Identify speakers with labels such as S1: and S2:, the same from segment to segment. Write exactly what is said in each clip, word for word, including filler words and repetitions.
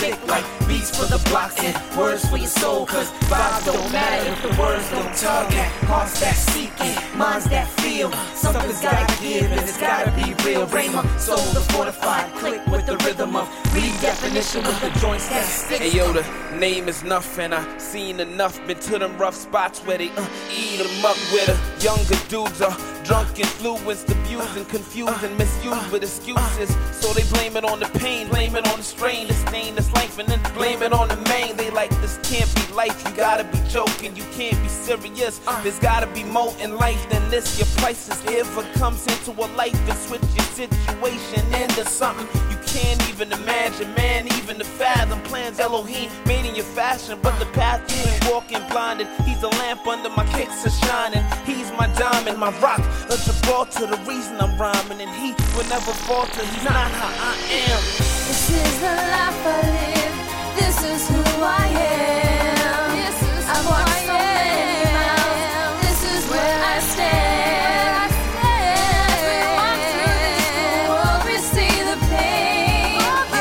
S1: stick like beats for the blocks and words for your soul. Cause vibes don't matter if the words don't tug. Hearts that seeking, minds that feel. Something's gotta give and it's gotta be real. Rhema, soul the fortified, click with the rhythm of redefinition with the joints that stick.
S2: Hey yo, the name is enough and I seen enough. Been to them rough spots where they uh, eat them up, where the younger dudes are drunk, influenced, abusing, confused, and misused with excuses. So they blame it on the pain, blame it on the strain, the stain that's life, and then blame it on the main. They like, this can't be life, you gotta be joking, you can't be serious. There's gotta be more in life than this. Your priceless ever comes into a life and switch your situation into something you can't even imagine, man, even to fathom. Plans Elohim made in your fashion, but the path you ain't walking blinded. He's the lamp under my kicks are shining. He's my diamond, my rock, a Gibraltar, the reason I'm rhyming, and he will never falter. He's not how I am.
S3: This is the life I live. This is who I am. This is I've walked so many miles. This is where I stand. As we walk through this world, we see the pain.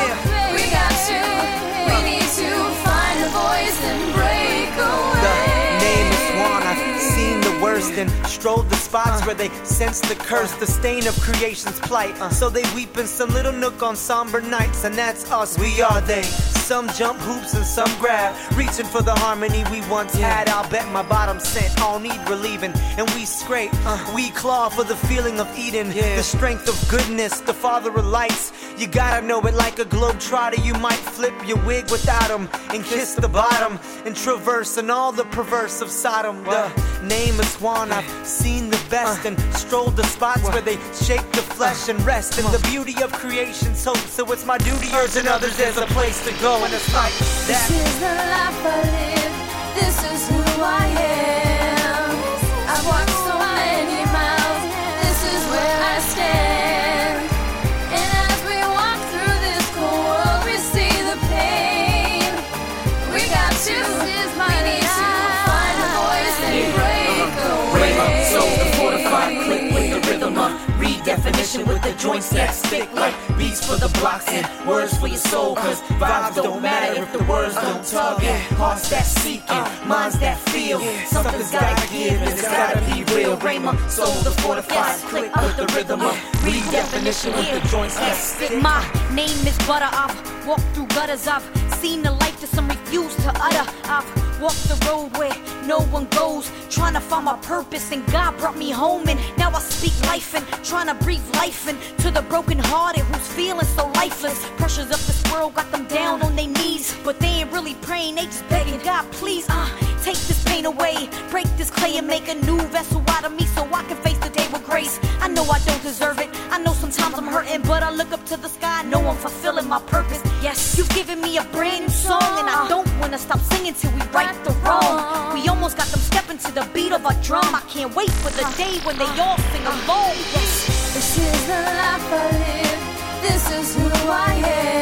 S3: We got to, we need to find a voice and break away.
S4: The name is Juan. I've seen the worst and strolled the spots uh, where they sense the curse, uh, the stain of creation's plight. Uh, so they weep in some little nook on somber nights, and that's us, we are they. Some jump hoops and some grab, reaching for the harmony we once yeah. had. I'll bet my bottom scent all need relieving, and we scrape, uh, we claw for the feeling of Eden, yeah. the strength of goodness, the father of lights. You gotta know it like a globetrotter. You might flip your wig without him and kiss the bottom and traverse and all the perverse of Sodom. The name is Juan. I've seen the best uh, and strolled the spots what? where they shake the flesh uh, and rest in the beauty of creation's hope. So it's my duty urging others there's a place to go, and it's like that.
S3: This is the life I live. This is who I am. I've walked so many miles. This is where I stand. And as we walk through this cold world, we see the pain. We got to, we need to find a voice and break away.
S1: Soul the fortified, click with the rhythm of redefinition with the joints that stick like beats for the blocks and words for your soul. Cause vibes don't matter if the words don't tug. Hearts that seeking, minds that feel. Something's gotta give and it's gotta be real. Rhema, soul the fortified, click with the rhythm of redefinition with the joints that stick.
S5: My name is Butter. I've walked through gutters. I've seen the life that some refuse to utter. I've walked the road where no one goes, trying to find my purpose, and God brought me home, and now I speak life and trying to breathe life into the broken hearted who's feeling so lifeless. Pressures of this world got them down on their knees, but they ain't really praying, they just begging God, please uh, take this pain away, break this clay and make a new vessel out of me so I can face the day with grace. I know I don't deserve it, I know sometimes I'm hurting, but I look up to the sky, I know I'm fulfilling my purpose. Yes, you've given me a brand new song, and I don't wanna stop singing till we right the wrong. We almost got them stepping to the beat of a drum. I can't wait for the day when they all sing along. Yes.
S3: This is the life I live. This is who I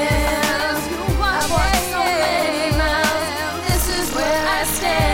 S3: am. I've walked so many miles. This is where I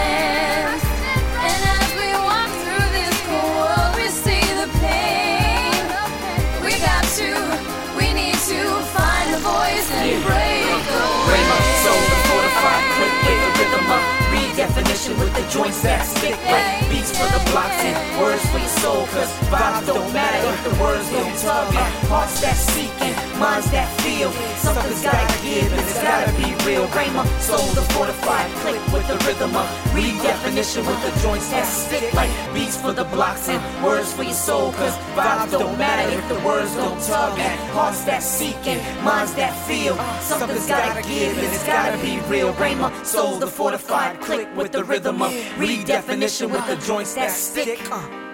S3: stand. And as we walk through this cold world, we see the pain. We got to, we need to find a voice and break away.
S1: Soul the fortified, click with the rhythm of redefinition with the joints that stick like beats for the blocks and words for your soul. Cause vibes don't matter if the words don't tug. Hearts that seeking, minds that feel. Something's gotta give and it's gotta be real. Rhema, soul the fortified, click with the rhythm of redefinition with the joints that stick like beats for the blocks and words for your soul. Cause vibes don't matter if the words don't tug. Hearts that seeking, minds that feel. Something's gotta give and it's gotta be real. Rhema, soul the fortified, click with the rhythm of redefinition with the joints that stick. Uh.